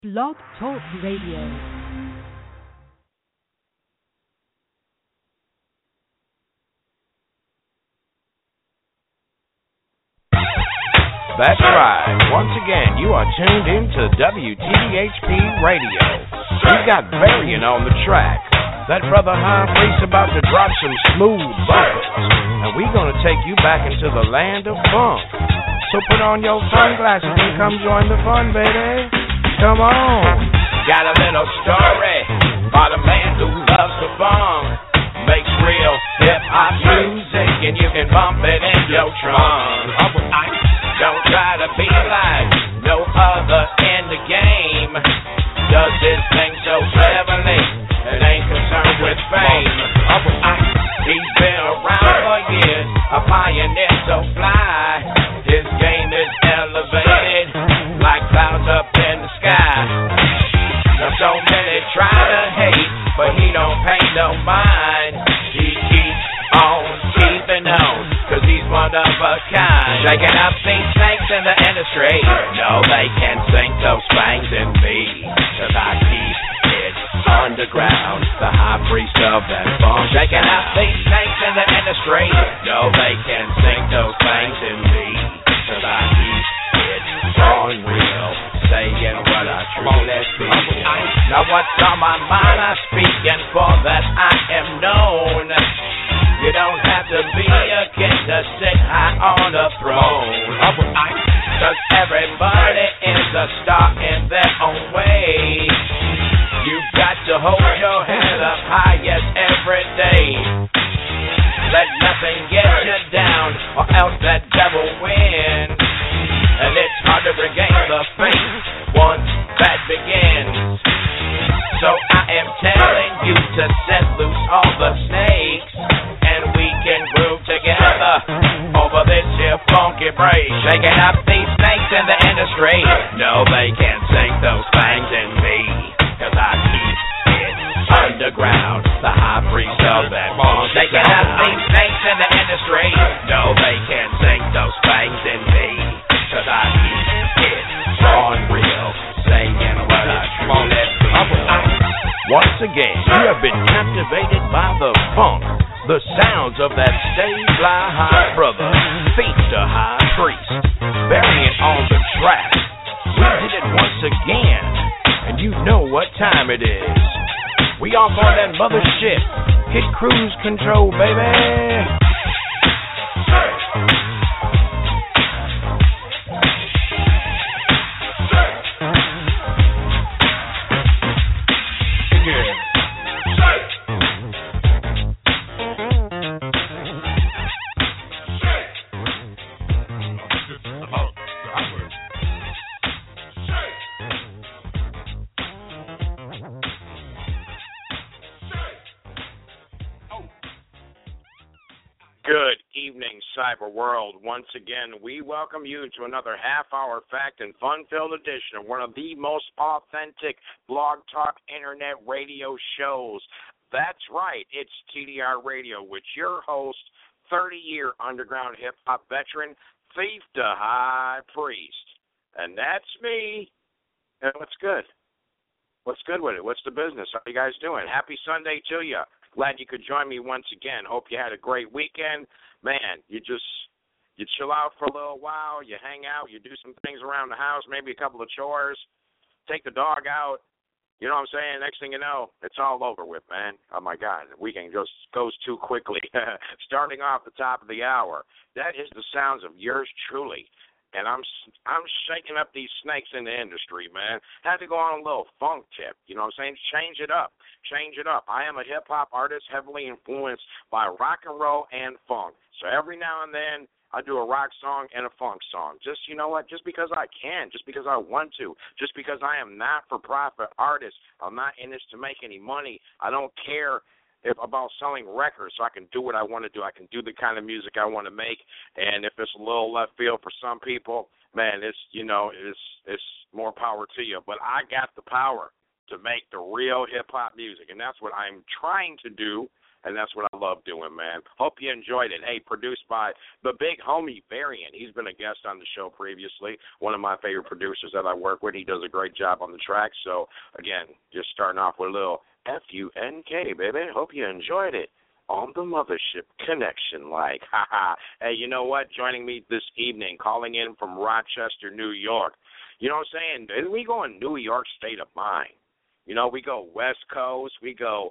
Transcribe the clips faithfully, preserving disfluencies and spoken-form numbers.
Blog Talk Radio. That's right. Once again, you are tuned into W T H P Radio. We've got Varian on the track. That brother High Priest about to drop some smooth bumpers. And we're going to take you back into the land of funk. So put on your sunglasses and come join the fun, baby. Come on. Got a little story about a man who loves the funk. Makes real hip-hop music and you can bump it in your trunk. Don't try to be like no other in the game. Does this thing so cleverly and ain't concerned with fame. He's been around for years, a pioneer so fly. His game is elevated like clouds up in the sky. Now so many try to hate, but he don't pay no mind. He keeps on keeping on, cause he's one of a kind. Shaking up these snakes in the industry. No, they can't sink those fangs in me, cause I keep it underground, the high priest of that funk. Shaking up these snakes in the industry. No, they can't sink those fangs in me, cause I keep it unreal, saying what I truly feel. Now what's on my mind I speak, and for that I am known. You don't have to be a kid to sit high on the throne, cause everybody is a star in their own way. You've got to hold your head up high, yes, every day. Let nothing get you down, or else that devil wins. And it's hard to regain the faith once that begins. So I am telling you to set loose all the snakes, and we can groove together over this here funky break. Shaking up these snakes in the industry. No, they can't sink those fangs in me, cause I keep it underground, the high priest of that funk. Shaking up these snakes in the industry. No, they can't sink those fangs in me, cause I keep it unreal, saying what I truly feel. Once again, you have been captivated by the funk, the sounds of that stay fly high brother, Feet to High Priest, Varian on the track. We did it once again, and you know what time it is. We off on that mothership. Hit cruise control, baby. Good evening, Cyber World. Once again, we welcome you to another half-hour fact and fun-filled edition of one of the most authentic blog talk internet radio shows. That's right, it's T D R Radio with your host, thirty-year underground hip-hop veteran, Thief to High Priest. And that's me. And what's good? What's good with it? What's the business? How you guys doing? Happy Sunday to you. Glad you could join me once again. Hope you had a great weekend. Man, you just, you chill out for a little while, you hang out, you do some things around the house, maybe a couple of chores, take the dog out. You know what I'm saying? Next thing you know, it's all over with, man. Oh, my God. The weekend just goes too quickly. Starting off the top of the hour, that is the sounds of yours truly. And I'm I'm shaking up these snakes in the industry, man. Had to go on a little funk tip, you know what I'm saying? Change it up. Change it up. I am a hip-hop artist heavily influenced by rock and roll and funk. So every now and then I do a rock song and a funk song. Just, you know what, just because I can, just because I want to, just because I am not for-profit artist. I'm not in this to make any money. I don't care if about selling records, so I can do what I want to do. I can do the kind of music I want to make, and if it's a little left field for some people, man, it's, you know, it's it's more power to you. But I got the power to make the real hip-hop music, and that's what I'm trying to do and that's what I love doing, man. Hope you enjoyed it. Hey, produced by the big homie Varian. He's been a guest on the show previously, one of my favorite producers that I work with. He does a great job on the track. So, again, just starting off with a little F U N K, baby. Hope you enjoyed it on the Mothership Connection, like, haha. Hey, you know what? Joining me this evening, calling in from Rochester, New York. You know what I'm saying? We go in New York state of mind. You know, we go West Coast, we go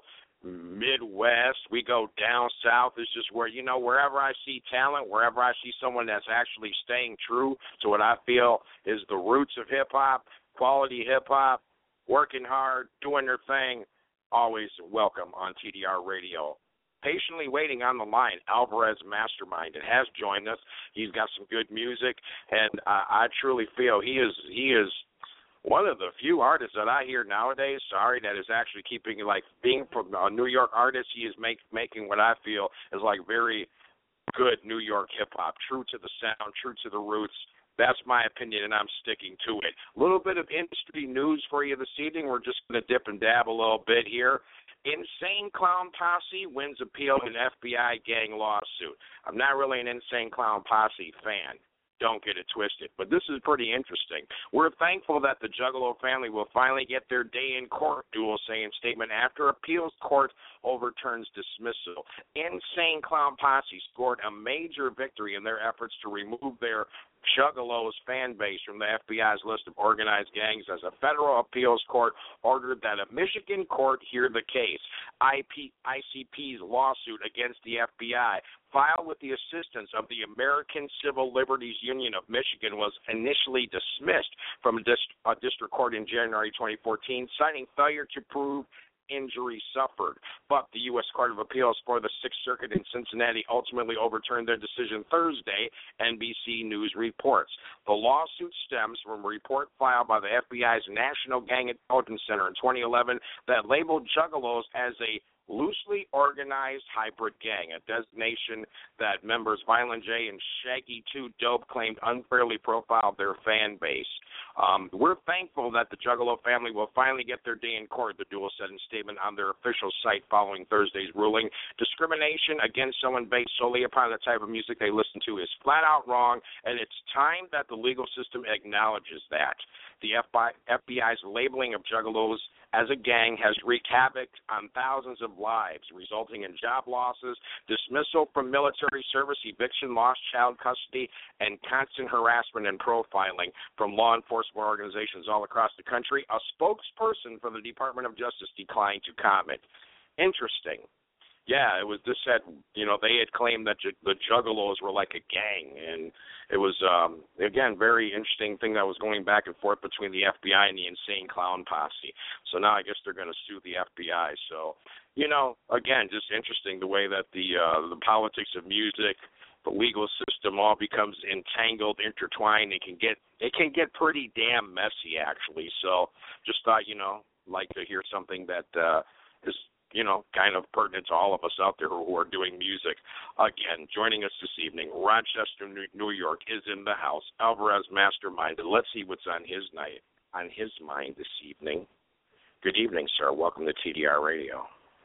Midwest, we go down south. It's just where, you know, wherever I see talent, wherever I see someone that's actually staying true to what I feel is the roots of hip-hop, quality hip-hop, working hard, doing their thing, always welcome on T D R Radio. Patiently waiting on the line, Alvarez Mastermind. It has joined us. He's got some good music, and I, I truly feel he is he is one of the few artists that I hear nowadays, sorry, that is actually keeping, like, being from a New York artist, he is make, making what I feel is, like, very good New York hip-hop, true to the sound, true to the roots. That's my opinion, and I'm sticking to it. A little bit of industry news for you this evening. We're just going to dip and dab a little bit here. Insane Clown Posse wins appeal in F B I gang lawsuit. I'm not really an Insane Clown Posse fan. Don't get it twisted. But this is pretty interesting. We're thankful that the Juggalo family will finally get their day in court, Dual saying statement after appeals court overturns dismissal. Insane Clown Posse scored a major victory in their efforts to remove their Juggalos fan base from the F B I's list of organized gangs as a federal appeals court ordered that a Michigan court hear the case. I P, I C P's lawsuit against the F B I, filed with the assistance of the American Civil Liberties Union of Michigan, was initially dismissed from a, dist- a district court in January twenty fourteen, citing failure to prove injury suffered. But the U S Court of Appeals for the Sixth Circuit in Cincinnati ultimately overturned their decision Thursday, N B C News reports. The lawsuit stems from a report filed by the F B I's National Gang Intelligence Center in twenty eleven that labeled Juggalos as a loosely organized hybrid gang, a designation that members Violent J and Shaggy two Dope claimed unfairly profiled their fan base. Um, we're thankful that the Juggalo family will finally get their day in court, the Dual said in a statement on their official site following Thursday's ruling. Discrimination against someone based solely upon the type of music they listen to is flat out wrong, and it's time that the legal system acknowledges that. The F B I's labeling of Juggalos as a gang has wreaked havoc on thousands of lives, resulting in job losses, dismissal from military service, eviction, lost child custody, and constant harassment and profiling from law enforcement organizations all across the country. A spokesperson for the Department of Justice declined to comment. Interesting. Yeah, it was. This said, you know, they had claimed that ju- the Juggalos were like a gang, and it was, um, again, very interesting thing that was going back and forth between the F B I and the Insane Clown Posse. So now I guess they're going to sue the F B I. So, you know, again, just interesting the way that the uh, the politics of music, the legal system all becomes entangled, intertwined. It can get it can get pretty damn messy, actually. So just thought, you know, like to hear something that uh, is, you know, kind of pertinent to all of us out there who are doing music. Again, joining us this evening, Rochester, New York, is in the house. Alvarez Mastermind, and let's see what's on his night, on his mind this evening. Good evening, sir. Welcome to T D R Radio.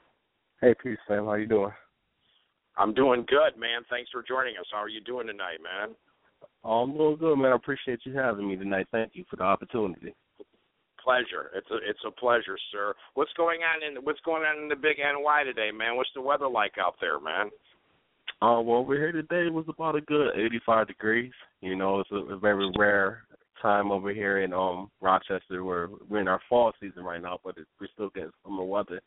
Hey, peace, Sam. How you doing? I'm doing good, man. Thanks for joining us. How are you doing tonight, man? Oh, I'm doing good, man. I appreciate you having me tonight. Thank you for the opportunity. Pleasure. It's a it's a pleasure, sir. What's going on in what's going on in the Big N Y today, man? What's the weather like out there, man? Uh, well, over here today was about a good eighty-five degrees. You know, it's a, a very rare time over here in um Rochester. Where we're in our fall season right now, but it, we're still getting summer weather.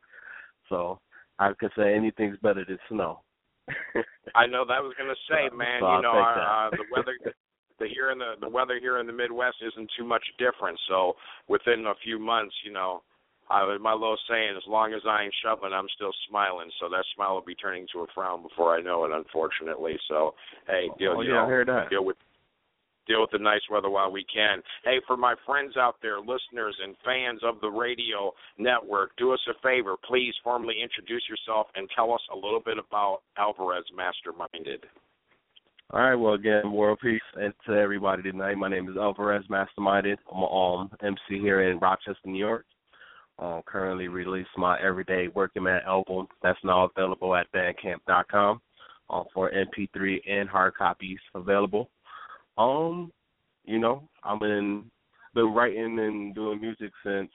So I could say anything's better than snow. I know that was going to say, man. So you know, our, uh, that. the weather. The here in the the weather here in the Midwest isn't too much different. So within a few months, you know, I my little saying, as long as I ain't shoveling, I'm still smiling. So that smile will be turning to a frown before I know it, unfortunately. So hey, deal, oh, you yeah, know, I heard that. deal with deal with the nice weather while we can. Hey, for my friends out there, listeners and fans of the radio network, do us a favor, please formally introduce yourself and tell us a little bit about Alvarez Masterminded. All right, well, again, world peace and to everybody tonight. My name is Alvarez Masterminded. I'm an um, M C here in Rochester, New York. Um, currently released my Everyday Working Man album that's now available at bandcamp dot com um, for M P three and hard copies available. Um, you know, I've been been writing and doing music since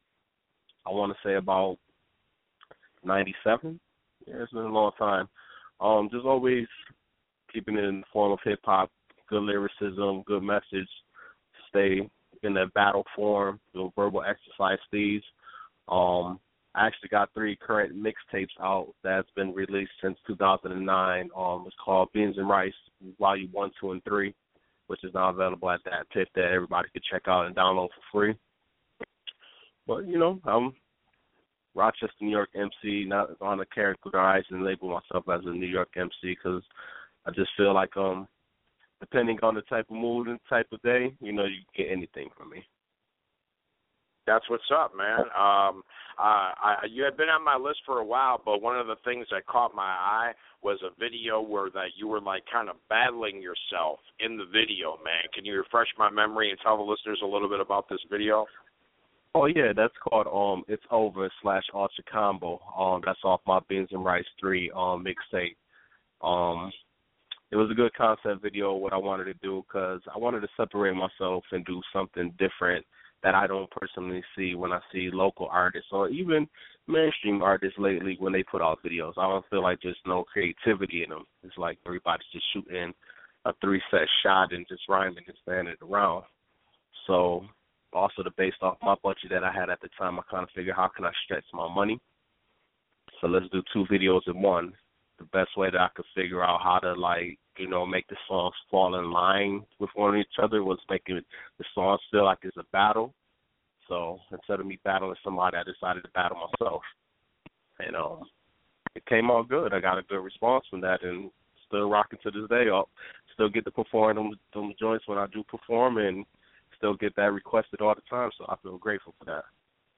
I want to say about ninety-seven. Yeah, it's been a long time. Um, just always keeping it in the form of hip hop, good lyricism, good message, stay in the battle form, the verbal exercise these. Um, I actually got three current mixtapes out that's been released since two thousand nine. Um, it's called Beans and Rice, Volume One, Two, and Three, which is now available at that tip that everybody could check out and download for free. But you know, I'm Rochester, New York M C. Not on to characterize and label myself as a New York M C because I just feel like um, depending on the type of mood and type of day, you know, you can get anything from me. That's what's up, man. Um, uh, I, you had been on my list for a while, but one of the things that caught my eye was a video where that you were like kind of battling yourself in the video, man. Can you refresh my memory and tell the listeners a little bit about this video? Oh yeah, that's called um, It's Over slash Ultra Combo. Um, that's off my Beans and Rice three um mixtape. Um, it was a good concept video. What I wanted to do because I wanted to separate myself and do something different that I don't personally see when I see local artists or even mainstream artists lately when they put out videos. I don't feel like there's no creativity in them. It's like everybody's just shooting a three-set shot and just rhyming and standing around. So also the based off my budget that I had at the time, I kind of figured how can I stretch my money. So let's do two videos in one. The best way that I could figure out how to, like, you know, make the songs fall in line with one each other was making the songs feel like it's a battle. So instead of me battling somebody, I decided to battle myself. And um, it came out good. I got a good response from that and still rocking to this day. I'll still get to perform them, them joints when I do perform and still get that requested all the time. So I feel grateful for that.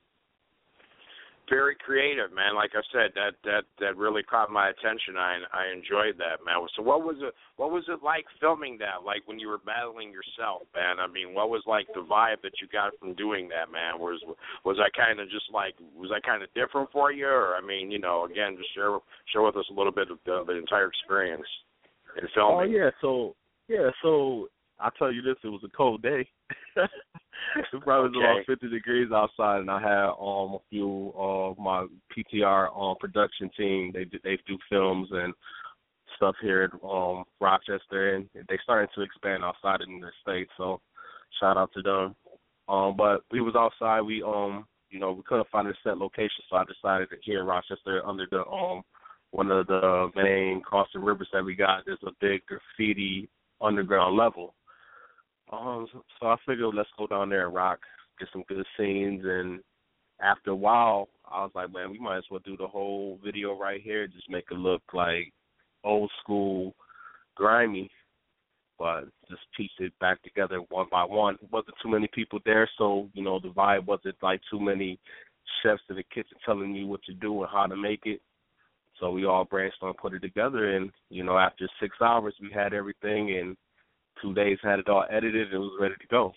Very creative, man. Like I said, that that that really caught my attention. I I enjoyed that, man. So what was it? What was it like filming that? Like when you were battling yourself, man. I mean, what was like the vibe that you got from doing that, man? Was was I kind of just like was I kind of different for you, or I mean, you know, again, just share share with us a little bit of the, the entire experience in filming. Oh yeah, so yeah, so I'll tell you this: it was a cold day. It probably was okay. about fifty degrees outside, and I had um, a few of my P T R um, production team. They do, they do films and stuff here in um, Rochester, and they starting to expand outside in the state. So shout out to them. Um, but we was outside. We um, you know, we couldn't find a set location, so I decided that here in Rochester, under the um, one of the main crossing rivers that we got, there's a big graffiti underground level. Um, so I figured let's go down there and rock, get some good scenes, and after a while, I was like, man, we might as well do the whole video right here, just make it look like old school, grimy, but just piece it back together one by one. It wasn't too many people there, so, you know, the vibe wasn't like too many chefs in the kitchen telling you what to do and how to make it. So we all brainstormed, put it together, and, you know, after six hours, we had everything, and two days had it all edited and it was ready to go.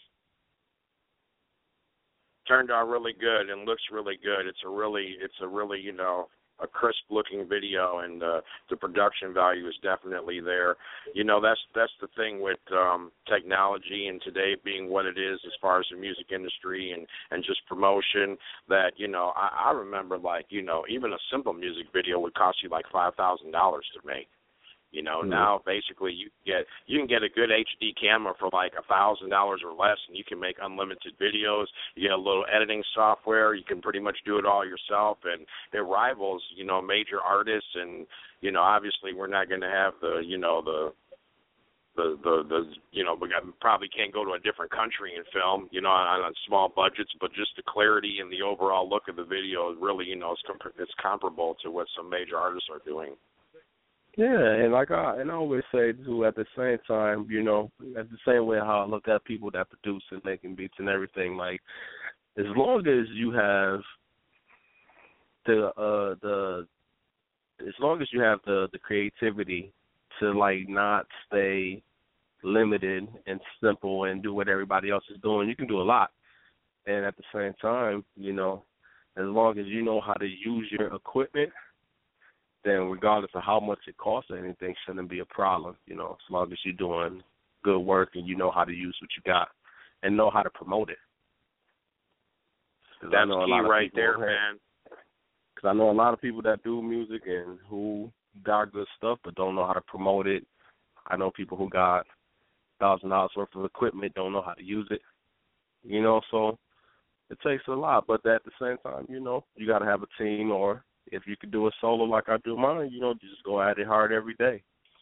Turned out really good and looks really good. It's a really, it's a really, you know, a crisp looking video, and uh, the production value is definitely there. You know, that's that's the thing with um, technology and today being what it is as far as the music industry and, and just promotion, that, you know, I, I remember, like, you know, even a simple music video would cost you like five thousand dollars to make. You know, mm-hmm. Now basically you get you can get a good H D camera for like a thousand dollars or less, and you can make unlimited videos. You get a little editing software. You can pretty much do it all yourself, and it rivals, you know, major artists. And you know, obviously we're not going to have the, you know, the the the the you know, we got, probably can't go to a different country and film, you know, on, on small budgets, but just the clarity and the overall look of the video is really, you know, it's, comp- it's comparable to what some major artists are doing. Yeah, and like I and I always say too, at the same time, you know, at the same way how I look at people that produce and making beats and everything, like as long as you have the uh the as long as you have the, the creativity to like not stay limited and simple and do what everybody else is doing, you can do a lot. And at the same time, you know, as long as you know how to use your equipment, then regardless of how much it costs or anything, shouldn't be a problem, you know, as long as you're doing good work and you know how to use what you got and know how to promote it. That's key right there, man. Because I know a lot of people that do music and who got good stuff but don't know how to promote it. I know people who got one thousand dollars worth of equipment, don't know how to use it, you know, so it takes a lot. But at the same time, you know, you got to have a team, or if you could do it solo like I do mine, you know, just go at it hard every day.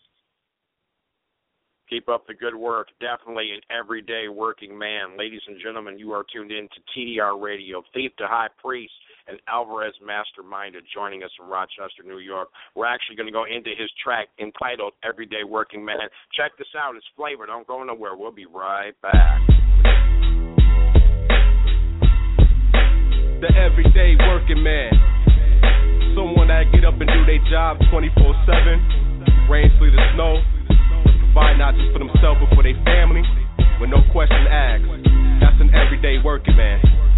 Keep up the good work. Definitely an everyday working man. Ladies and gentlemen, you are tuned in to T D R Radio. Thief to High Priest and Alvarez Masterminded joining us from Rochester, New York. We're actually going to go into his track entitled Everyday Working Man. Check this out. It's Flavor. Don't go nowhere. We'll be right back. The everyday working man. Someone that get up and do their job twenty-four seven, rain, sleet, or snow, to provide not just for themselves but for their family, with no question asked. That's an everyday working man.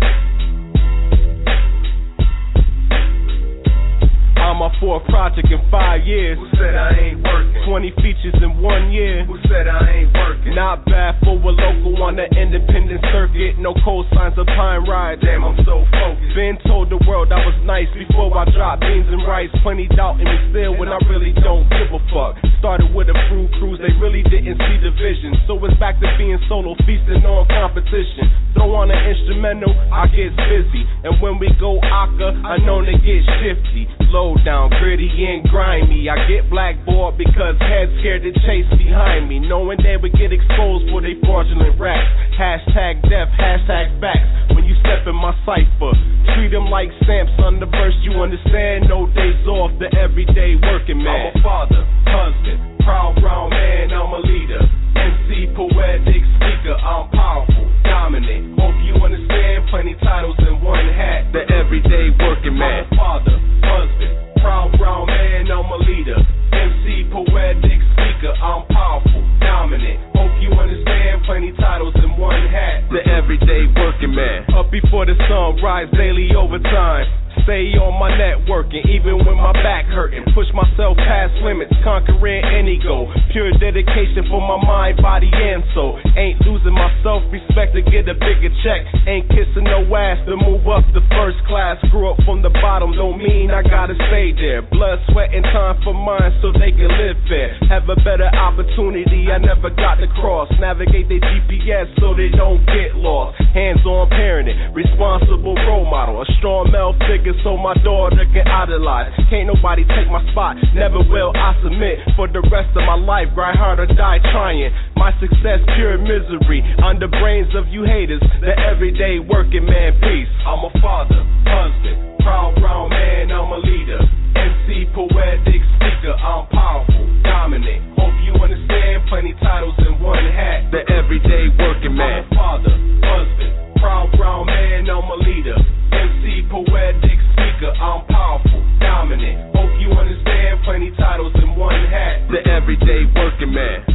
I'm up for a project in five years. Who said I ain't working? twenty features in one year. Who said I ain't working? Not bad for a local on the independent circuit. No cosigns of pine rides. Damn, I'm so focused. Been told the world I was nice before I dropped beans and rice. Plenty doubt in me still when I really don't give a fuck. Started with a fruit cruise, they really didn't see the vision. So it's back to being solo, feasting on competition. Throw on an instrumental, I get busy. And when we go aka, I know they get shifty. Low down, gritty and grimy. I get blackboard because heads scared to chase behind me, knowing they would get exposed for they fraudulent raps. Hashtag death, hashtag facts. When you step in my cipher, treat them like stamps on the verse, you understand? No days off, the everyday working man. I'm a father, husband, proud brown man, I'm a leader. M C, poetic speaker, I'm powerful, dominant. Hope you understand, plenty titles in one hat. The everyday working man. I'm a father, husband, proud brown man, I'm a leader. M C, poetic speaker, I'm powerful, dominant. Hope you understand, plenty titles in one hat. The everyday working man. Up before the sun, rise daily overtime. Stay on my networking, even when my back hurting. Push myself past limits, conquering any goal. Pure dedication for my mind, body, and soul. Ain't losing my self-respect to get a bigger check. Ain't kissing no ass to move up the first class. Grew up from the bottom, don't mean I gotta stay there. Blood, sweat, and time for mine so they can live fair. Have a better opportunity I never got to cross. Navigate their G P S so they don't get lost. Hands-on parenting, responsible role model. A strong male figure so my daughter can idolize. Can't nobody take my spot, never will I submit. For the rest of my life, grind hard or die trying. My success, pure misery. On the brains of you haters, the everyday working man, peace. I'm a father, husband, proud brown man, I'm a leader. M C, poetic speaker, I'm powerful, dominant. Hope you understand, plenty titles in one hat. The everyday working man. I'm a father, husband, proud brown man, I'm a leader. M C, poetic speaker, I'm powerful, dominant. Hope you understand, plenty titles in one hat. The everyday working man.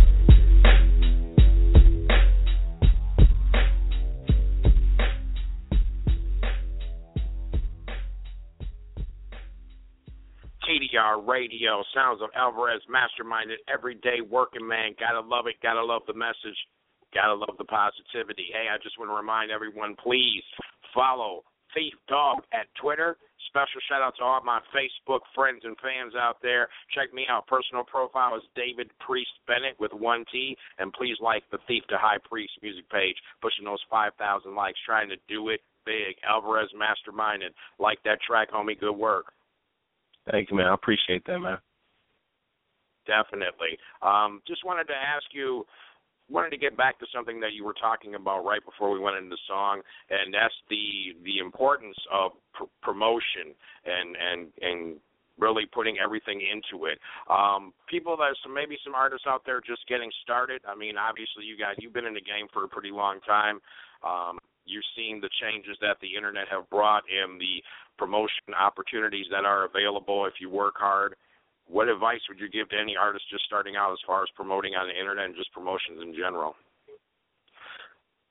T D R Radio, sounds of Alvarez Masterminded, everyday working man. Gotta love it, gotta love the message, gotta love the positivity. Hey, I just want to remind everyone, please follow Thief Dog at Twitter. Special shout out to all my Facebook friends and fans out there. Check me out. Personal profile is David Priest Bennett with one T. And please like the Thief to High Priest music page, pushing those five thousand likes, trying to do it big. Alvarez Masterminded. Like that track, homie. Good work. Thank you, man. I appreciate that, man. Definitely. Um, just wanted to ask you, wanted to get back to something that you were talking about right before we went into the song, and that's the the importance of pr- promotion and and and really putting everything into it. Um, people that some maybe some artists out there just getting started. I mean, obviously you guys you've been in the game for a pretty long time. Um, you've seen the changes that the internet have brought in the promotion opportunities that are available if you work hard. What advice would you give to any artist just starting out as far as promoting on the internet and just promotions in general?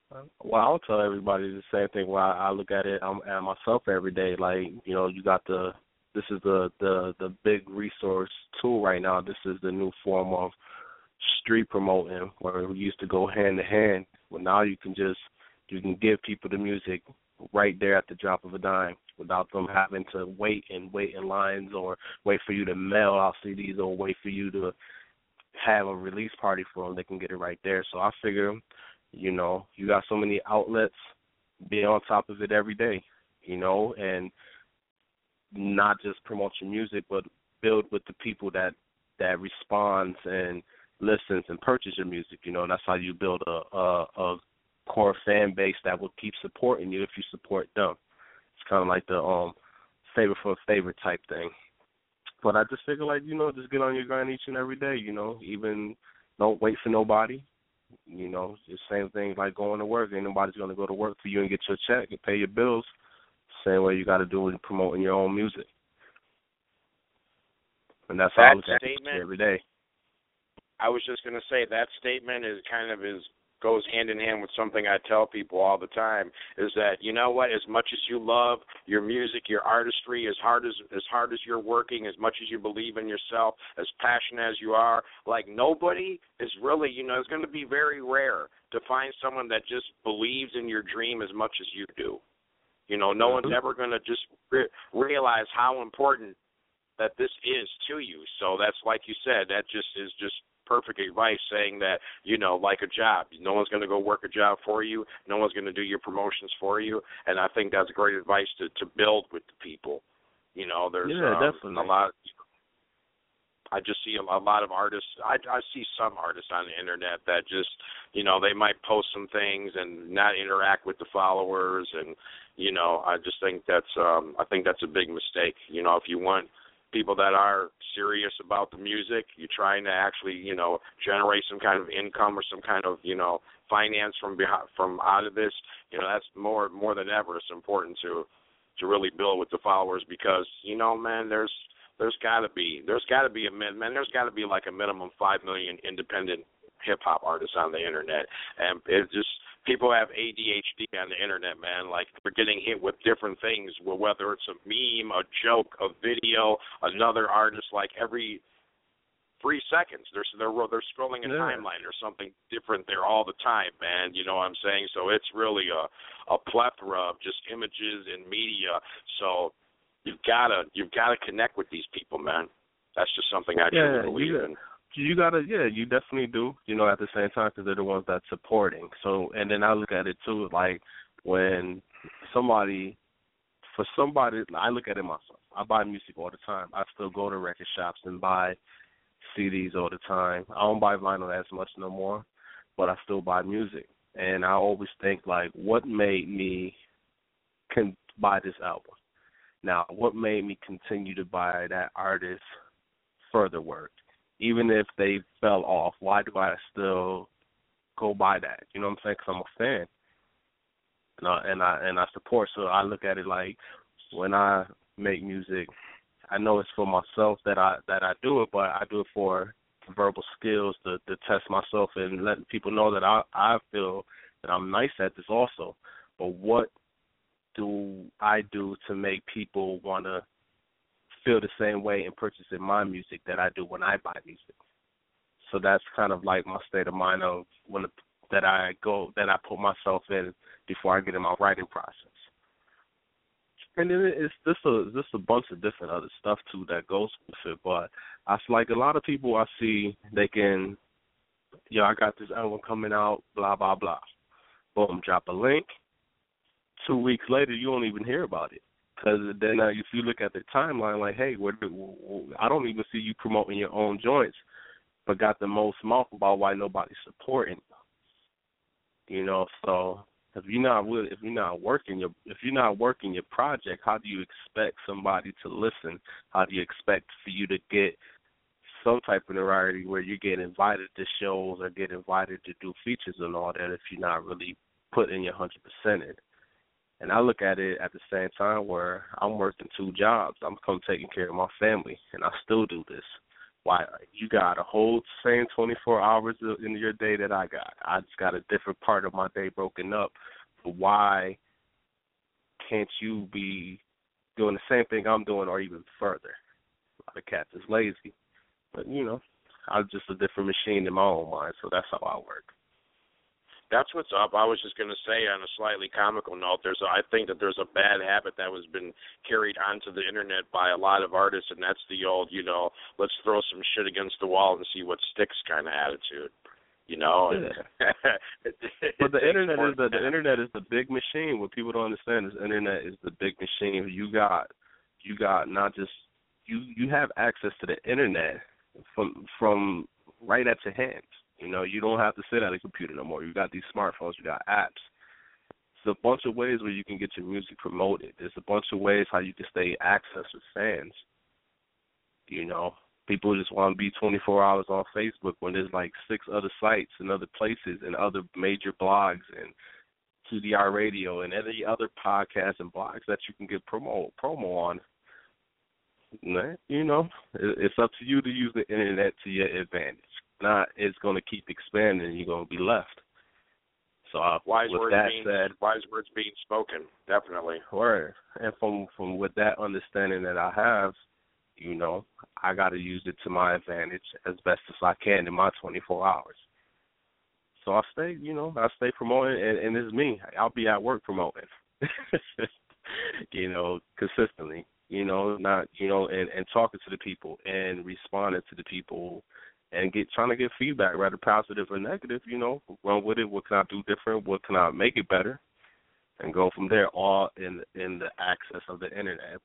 Well, I'll tell everybody the same thing. When I, I look at it, I'm at myself every day. Like, you know, you got the this is the the the big resource tool right now. This is the new form of street promoting, where we used to go hand to hand. Well, now you can just you can give people the music right there at the drop of a dime without them having to wait and wait in lines or wait for you to mail out C Ds or wait for you to have a release party for them. They can get it right there. So I figure, you know, you got so many outlets, be on top of it every day, you know, and not just promote your music, but build with the people that, that responds and listens and purchase your music. You know, and that's how you build a, a, a core fan base that will keep supporting you if you support them. It's kind of like the um favorite for a favorite type thing. But I just figure, like, you know, just get on your grind each and every day, you know, even don't wait for nobody. You know, it's the same thing like going to work. Ain't nobody's going to go to work for you and get your check and pay your bills. Same way you got to do with promoting your own music. And that's that how I look at statement, it every day. I was just going to say that statement is kind of is goes hand in hand with something I tell people all the time, is that, you know what, as much as you love your music, your artistry, as hard as as hard as you're working, as much as you believe in yourself, as passionate as you are, like nobody is really, you know, it's going to be very rare to find someone that just believes in your dream as much as you do. You know, no mm-hmm. one's ever going to just re- realize how important that this is to you. So that's, like you said, that just is just perfect advice, saying that, you know, like a job. No one's going to go work a job for you. No one's going to do your promotions for you. And I think that's great advice to, to build with the people. You know, there's yeah, um, definitely. a lot. I just see a, a lot of artists. I, I see some artists on the internet that just, you know, they might post some things and not interact with the followers. And, you know, I just think that's, um, I think that's a big mistake. You know, if you want people that are serious about the music, you're trying to actually, you know, generate some kind of income or some kind of, you know, finance from behind, from out of this, you know, that's more more than ever. It's important to to really build with the followers, because, you know, man, there's there's got to be there's got to be a man, there's got to be like a minimum five million independent hip hop artists on the internet, and it just. People have A D H D on the internet, man. Like, they're getting hit with different things, whether it's a meme, a joke, a video, another artist. Like, every three seconds, they're they're, they're scrolling a yeah. timeline or something different there all the time, man. You know what I'm saying? So it's really a a plethora of just images and media. So you've gotta you've gotta connect with these people, man. That's just something I yeah, truly believe in. You gotta, yeah, you definitely do. You know, at the same time, because they're the ones that's supporting. So, and then I look at it too, like when somebody, for somebody, I look at it myself. I buy music all the time. I still go to record shops and buy C Ds all the time. I don't buy vinyl as much no more, but I still buy music. And I always think, like, what made me can buy this album? Now, what made me continue to buy that artist's further work? Even if they fell off, why do I still go buy that? You know what I'm saying? Because I'm a fan, and I, and I and I support. So I look at it like, when I make music, I know it's for myself that I that I do it, but I do it for verbal skills to, to test myself and letting people know that I I feel that I'm nice at this also. But what do I do to make people want to feel the same way and purchasing my music that I do when I buy music? So that's kind of like my state of mind of when the, that I go that I put myself in before I get in my writing process. And then it's just a just a bunch of different other stuff too that goes with it. But I feel like a lot of people I see, they can, yo, I got this album coming out, blah blah blah. Boom, drop a link. Two weeks later, you don't even hear about it. Because then uh, if you look at the timeline, like, hey, what, I don't even see you promoting your own joints, but got the most mouth about why nobody's supporting. You know, so if you're not if you're not working your if you're not working your project, how do you expect somebody to listen? How do you expect for you to get some type of notoriety where you get invited to shows or get invited to do features and all that if you're not really putting your hundred percent in? And I look at it at the same time where I'm working two jobs. I'm come taking care of my family, and I still do this. Why you got a whole same twenty-four hours in your day that I got. I just got a different part of my day broken up. Why can't you be doing the same thing I'm doing or even further? A lot of cats is lazy. But, you know, I'm just a different machine in my own mind, so that's how I work. That's what's up. I was just going to say on a slightly comical note, there's a, I think that there's a bad habit that was been carried onto the internet by a lot of artists, and that's the old, you know, let's throw some shit against the wall and see what sticks kind of attitude. You know, yeah. But the internet is the, the internet is the big machine. What people don't understand is the internet is the big machine. You got you got not just you you have access to the internet from from right at your hands. You know, you don't have to sit at a computer no more. You got these smartphones. You got apps. There's a bunch of ways where you can get your music promoted. There's a bunch of ways how you can stay access with fans. You know, people just want to be twenty-four hours on Facebook when there's like six other sites and other places and other major blogs and T D R radio and any other podcasts and blogs that you can get promo promo on. You know, it's up to you to use the internet to your advantage. Not, it's going to keep expanding and you're going to be left. So uh, wise with words that being, said, wise words being spoken, definitely. Word. And from from with that understanding that I have, you know, I got to use it to my advantage as best as I can in my twenty-four hours. So I stay, you know, I stay promoting, and, and it's me. I'll be at work promoting, you know, consistently, you know, not, you know, and, and talking to the people and responding to the people and get trying to get feedback, whether positive or negative, you know, run with it. What can I do different? What can I make it better? And go from there, all in in the access of the internet.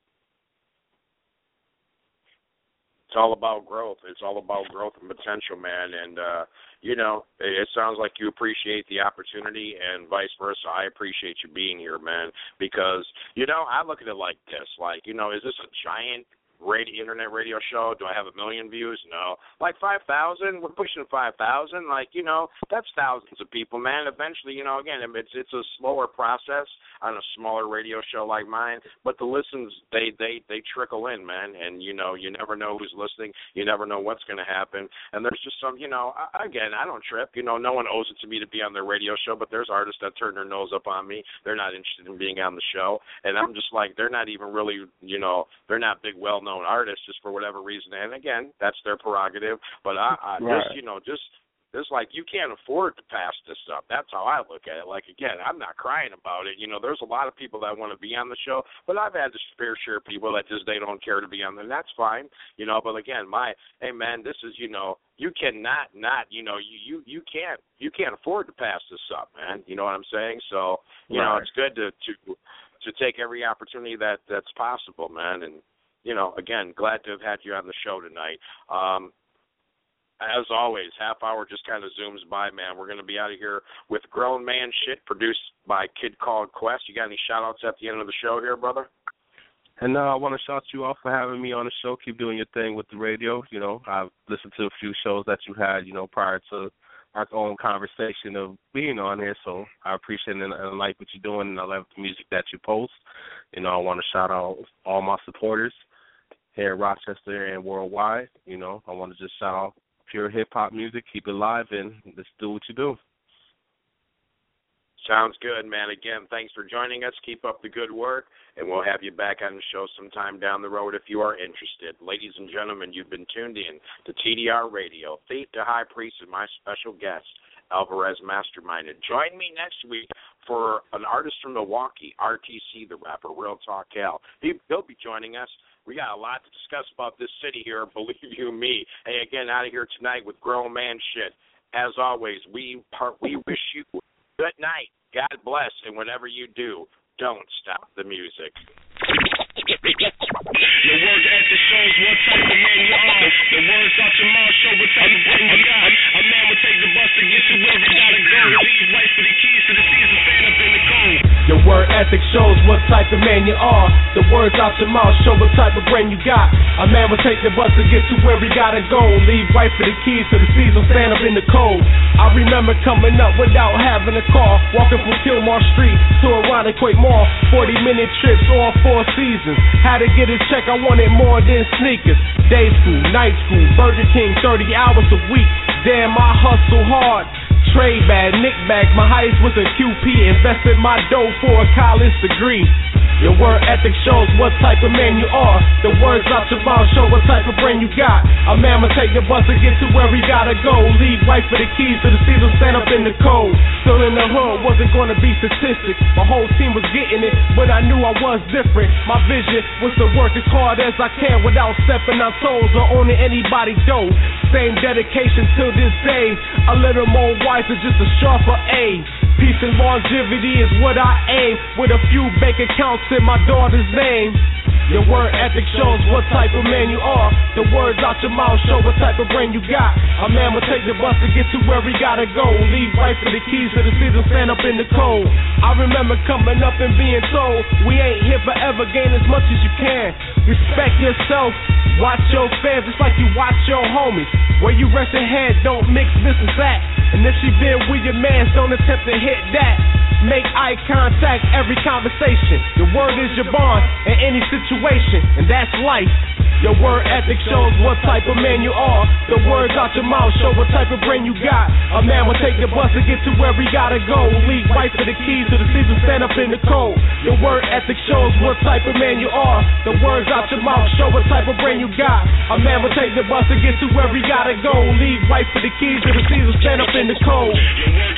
It's all about growth. It's all about growth and potential, man. And, uh, you know, it sounds like you appreciate the opportunity and vice versa. I appreciate you being here, man, because, you know, I look at it like this. Like, you know, is this a giant radio, internet radio show? Do I have a million views? No. Like five thousand? We're pushing five thousand. Like, you know, that's thousands of people, man. Eventually, you know, again, it's it's a slower process on a smaller radio show like mine, but the listens, they, they, they trickle in, man, and, you know, you never know who's listening. You never know what's going to happen, and there's just some, you know, again, I don't trip. You know, no one owes it to me to be on their radio show, but there's artists that turn their nose up on me. They're not interested in being on the show, and I'm just like, they're not even really, you know, they're not big, well-known artists just for whatever reason, and again, that's their prerogative, but I, I right. just, you know, just, it's like you can't afford to pass this up. That's how I look at it. Like, again, I'm not crying about it. You know, there's a lot of people that want to be on the show, but I've had this fair share of people that just, they don't care to be on there, and that's fine, you know, but again, my, hey, man, this is, you know, you cannot not, you know, you, you, you can't, you can't afford to pass this up, man, you know what I'm saying? So, you right. know, it's good to, to, to take every opportunity that, that's possible, man, and, you know, again, glad to have had you on the show tonight. Um, as always, half hour just kind of zooms by, man. We're going to be out of here with Grown Man Shit, produced by Kid Called Quest. You got any shout-outs at the end of the show here, brother? And uh, I want to shout you out for having me on the show. Keep doing your thing with the radio. You know, I've listened to a few shows that you had, you know, prior to our own conversation of being on here, so I appreciate it and I like what you're doing, and I love the music that you post. You know, I want to shout out all my supporters here in Rochester and worldwide. You know, I want to just shout out pure hip-hop music, keep it live, and let's do what you do. Sounds good, man. Again, thanks for joining us. Keep up the good work, and we'll have you back on the show sometime down the road if you are interested. Ladies and gentlemen, you've been tuned in to T D R Radio, Thief to High Priest, and my special guest, Alvarez Masterminded. Join me next week for an artist from Milwaukee, R T C, the rapper, Real Talk Al. He, he'll be joining us. We got a lot to discuss about this city here, believe you me. Hey, again, out of here tonight with Grown Man Shit. As always, we part, we wish you good night. God bless, and whatever you do, don't stop the music. Your words at the shows, what type of man you are. The words out your mouth show what type of brain you got. A man will take the bus to get you where you gotta go. Leave right for the keys to the season, stand up in the cold. Your Your word ethic shows what type of man you are. The words out your mouth show what type of brain you got. A man will take the bus to get to where he gotta go. Leave wife for the keys to the season, stand up in the cold. I remember coming up without having a car, walking from Kilmar Street to Irondequoit Mall. forty minute trips, all four seasons. Had to get a check, I wanted more than sneakers. Day school, night school, Burger King, thirty hours a week. Damn, I hustle hard. Trade bag, nick bag, my highest was a Q P. Invested my dough for a college degree. Your word ethic shows what type of man you are. The words out your mouth show what type of brain you got. A man will take the bus to get to where he gotta go. Leave wife for the keys to the season, stand up in the cold. Still in the hood, wasn't gonna be statistic. My whole team was getting it, but I knew I was different. My vision was to work as hard as I can without stepping on toes or owning anybody's dough. Same dedication till this day. A little more wiser, just a sharper A. Peace and longevity is what I aim, with a few bank accounts in my daughter's name. Your word ethic shows what type of man you are. The words out your mouth show what type of brain you got. A man will take the bus to get to where he gotta go. Leave wife for the keys to the season, stand up in the cold. I remember coming up and being told, we ain't here forever, gain as much as you can. Respect yourself, watch your fans just like you watch your homies. Where you rest your head, don't mix this and that. And if she been with your mans, don't attempt to hit that. Make eye contact every conversation. Your word is your bond in any situation, and that's life. Your word ethic shows what type of man you are. The words out your mouth show what type of brain you got. A man will take the bus to get to where he gotta go. Leave wife for the keys to the season, stand up in the cold. Your word ethic shows what type of man you are. The words out your mouth show what type of brain you got. A man will take the bus to get to where he gotta go. Leave wife for the keys to the season, stand up in the cold.